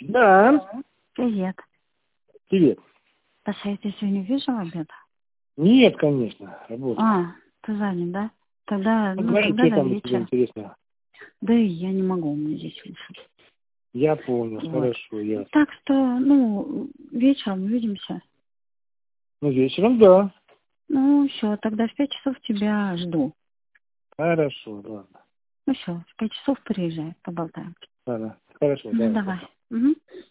Да. Привет. Привет. Паша, я тебя сегодня вижу обед? Нет, конечно, работаю. Ты занят, да? Тогда, Говори, тогда что до там у тебя вечера. интересного. Да и я не могу, у меня здесь слушать. Я понял, Вот. хорошо, ясно. Так что, вечером увидимся. Ну, вечером, да. Ну, все, тогда в 5 часов тебя жду. Хорошо, ладно. Ну все, в 5 часов приезжай, поболтаем. Ладно, хорошо, Ну, давай. давай. Угу.